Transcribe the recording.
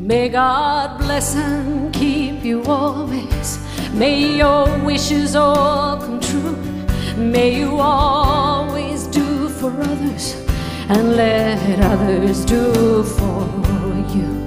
May God bless and keep you always. May your wishes all come true. May you always do for others and let others do for you.